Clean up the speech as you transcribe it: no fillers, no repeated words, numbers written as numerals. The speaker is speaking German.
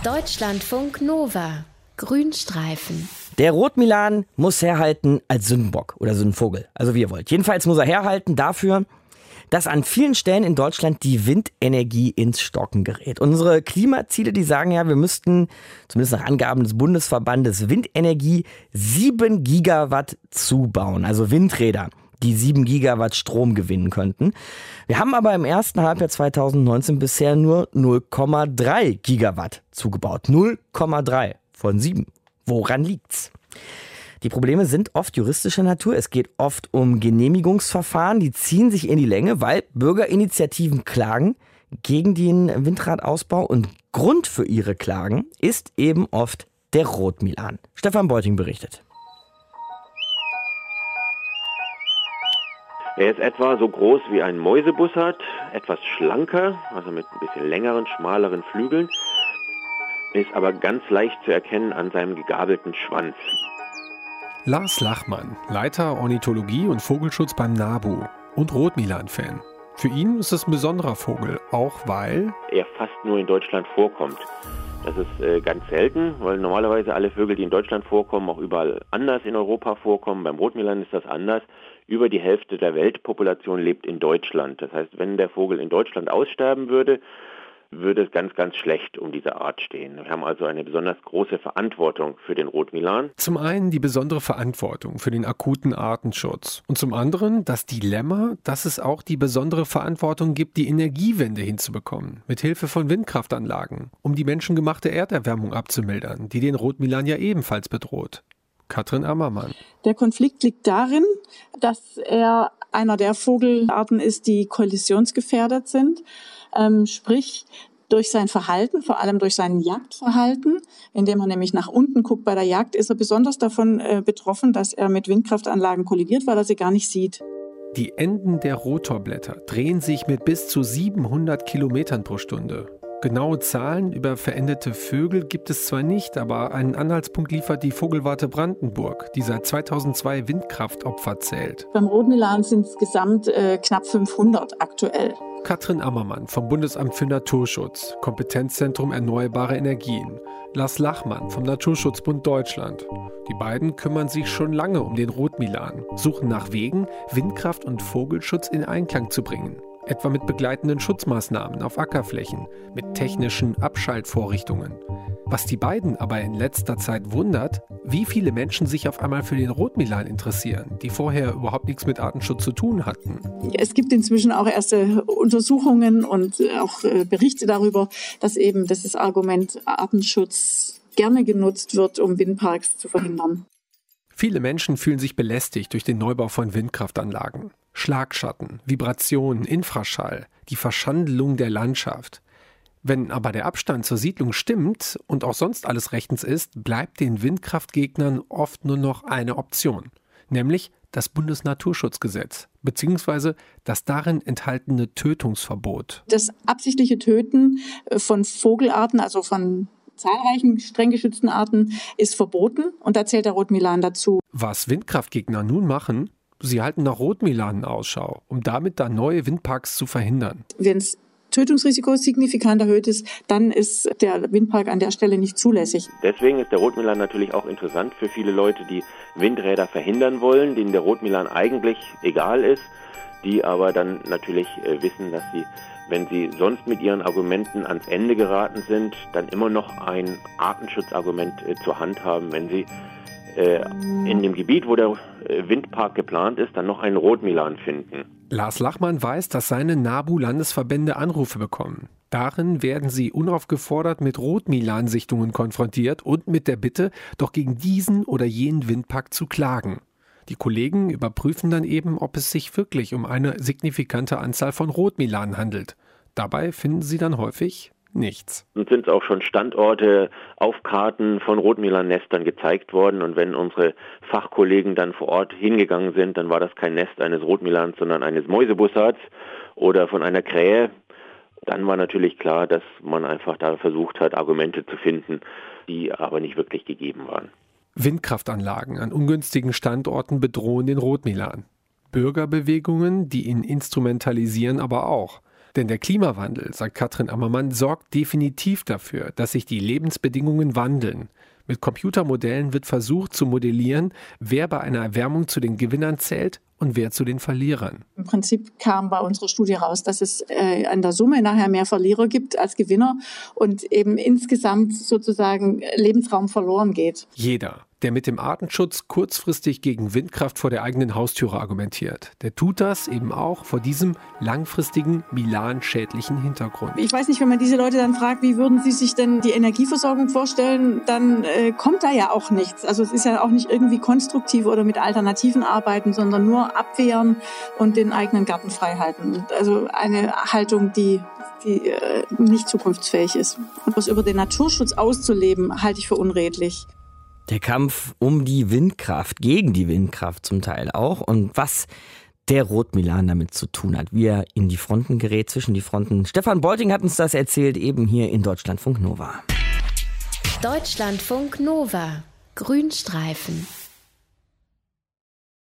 Deutschlandfunk Nova. Grünstreifen. Der Rotmilan muss herhalten als Sündenbock oder Sündenvogel, also wie ihr wollt. Jedenfalls muss er herhalten dafür, dass an vielen Stellen in Deutschland die Windenergie ins Stocken gerät. Unsere Klimaziele, die sagen ja, wir müssten, zumindest nach Angaben des Bundesverbandes Windenergie, 7 Gigawatt zubauen, also Windräder, die 7 Gigawatt Strom gewinnen könnten. Wir haben aber im ersten Halbjahr 2019 bisher nur 0,3 Gigawatt zugebaut. 0,3 von 7. Woran liegt's? Die Probleme sind oft juristischer Natur. Es geht oft um Genehmigungsverfahren, die ziehen sich in die Länge, weil Bürgerinitiativen klagen gegen den Windradausbau. Und Grund für ihre Klagen ist eben oft der Rotmilan. Stefan Beuting berichtet. Er ist etwa so groß wie ein Mäusebussard, etwas schlanker, also mit ein bisschen längeren, schmaleren Flügeln, ist aber ganz leicht zu erkennen an seinem gegabelten Schwanz. Lars Lachmann, Leiter Ornithologie und Vogelschutz beim NABU und Rotmilan-Fan. Für ihn ist es ein besonderer Vogel, auch weil er fast nur in Deutschland vorkommt. Das ist ganz selten, weil normalerweise alle Vögel, die in Deutschland vorkommen, auch überall anders in Europa vorkommen. Beim Rotmilan ist das anders. Über die Hälfte der Weltpopulation lebt in Deutschland. Das heißt, wenn der Vogel in Deutschland aussterben würde, würde es ganz, ganz schlecht um diese Art stehen. Wir haben also eine besonders große Verantwortung für den Rotmilan. Zum einen die besondere Verantwortung für den akuten Artenschutz und zum anderen das Dilemma, dass es auch die besondere Verantwortung gibt, die Energiewende hinzubekommen, mit Hilfe von Windkraftanlagen, um die menschengemachte Erderwärmung abzumildern, die den Rotmilan ja ebenfalls bedroht. Katrin Ammermann. Der Konflikt liegt darin, dass er einer der Vogelarten ist, die kollisionsgefährdet sind. Sprich, durch sein Verhalten, vor allem durch sein Jagdverhalten, indem er nämlich nach unten guckt bei der Jagd, ist er besonders davon betroffen, dass er mit Windkraftanlagen kollidiert, weil er sie gar nicht sieht. Die Enden der Rotorblätter drehen sich mit bis zu 700 Kilometern pro Stunde. Genaue Zahlen über verendete Vögel gibt es zwar nicht, aber einen Anhaltspunkt liefert die Vogelwarte Brandenburg, die seit 2002 Windkraftopfer zählt. Beim Rotmilan sind es gesamt knapp 500 aktuell. Katrin Ammermann vom Bundesamt für Naturschutz, Kompetenzzentrum Erneuerbare Energien. Lars Lachmann vom Naturschutzbund Deutschland. Die beiden kümmern sich schon lange um den Rotmilan, suchen nach Wegen, Windkraft und Vogelschutz in Einklang zu bringen. Etwa mit begleitenden Schutzmaßnahmen auf Ackerflächen, mit technischen Abschaltvorrichtungen. Was die beiden aber in letzter Zeit wundert, wie viele Menschen sich auf einmal für den Rotmilan interessieren, die vorher überhaupt nichts mit Artenschutz zu tun hatten. Es gibt inzwischen auch erste Untersuchungen und auch Berichte darüber, dass eben das Argument Artenschutz gerne genutzt wird, um Windparks zu verhindern. Viele Menschen fühlen sich belästigt durch den Neubau von Windkraftanlagen. Schlagschatten, Vibrationen, Infraschall, die Verschandelung der Landschaft. Wenn aber der Abstand zur Siedlung stimmt und auch sonst alles rechtens ist, bleibt den Windkraftgegnern oft nur noch eine Option, nämlich das Bundesnaturschutzgesetz bzw. das darin enthaltene Tötungsverbot. Das absichtliche Töten von Vogelarten, also von zahlreichen streng geschützten Arten, ist verboten und da zählt der Rotmilan dazu. Was Windkraftgegner nun machen? Sie halten nach Rotmilanen Ausschau, um damit dann neue Windparks zu verhindern. Wenn das Tötungsrisiko signifikant erhöht ist, dann ist der Windpark an der Stelle nicht zulässig. Deswegen ist der Rotmilan natürlich auch interessant für viele Leute, die Windräder verhindern wollen, denen der Rotmilan eigentlich egal ist, die aber dann natürlich wissen, dass sie, wenn sie sonst mit ihren Argumenten ans Ende geraten sind, dann immer noch ein Artenschutzargument zur Hand haben, wenn sie in dem Gebiet, wo der Windpark geplant ist, dann noch einen Rotmilan finden. Lars Lachmann weiß, dass seine NABU-Landesverbände Anrufe bekommen. Darin werden sie unaufgefordert mit Rotmilan-Sichtungen konfrontiert und mit der Bitte, doch gegen diesen oder jenen Windpark zu klagen. Die Kollegen überprüfen dann eben, ob es sich wirklich um eine signifikante Anzahl von Rotmilanen handelt. Dabei finden sie dann häufig nichts. Und sind auch schon Standorte auf Karten von Rotmilan-Nestern gezeigt worden. Und wenn unsere Fachkollegen dann vor Ort hingegangen sind, dann war das kein Nest eines Rotmilans, sondern eines Mäusebussads oder von einer Krähe. Dann war natürlich klar, dass man einfach da versucht hat, Argumente zu finden, die aber nicht wirklich gegeben waren. Windkraftanlagen an ungünstigen Standorten bedrohen den Rotmilan. Bürgerbewegungen, die ihn instrumentalisieren, aber auch. Denn der Klimawandel, sagt Katrin Ammermann, sorgt definitiv dafür, dass sich die Lebensbedingungen wandeln. Mit Computermodellen wird versucht zu modellieren, wer bei einer Erwärmung zu den Gewinnern zählt und wer zu den Verlierern. Im Prinzip kam bei unserer Studie raus, dass es an der Summe nachher mehr Verlierer gibt als Gewinner und eben insgesamt sozusagen Lebensraum verloren geht. Jeder, der mit dem Artenschutz kurzfristig gegen Windkraft vor der eigenen Haustüre argumentiert, der tut das eben auch vor diesem langfristigen, milanschädlichen Hintergrund. Ich weiß nicht, wenn man diese Leute dann fragt, wie würden sie sich denn die Energieversorgung vorstellen, dann kommt da ja auch nichts. Also es ist ja auch nicht irgendwie konstruktiv oder mit Alternativen arbeiten, sondern nur abwehren und den eigenen Garten frei halten. Also eine Haltung, die nicht zukunftsfähig ist. Und was über den Naturschutz auszuleben, halte ich für unredlich. Der Kampf um die Windkraft, gegen die Windkraft zum Teil auch. Und was der Rotmilan damit zu tun hat, wie er in die Fronten gerät, zwischen die Fronten. Stefan Beuting hat uns das erzählt, eben hier in Deutschlandfunk Nova. Deutschlandfunk Nova. Grünstreifen.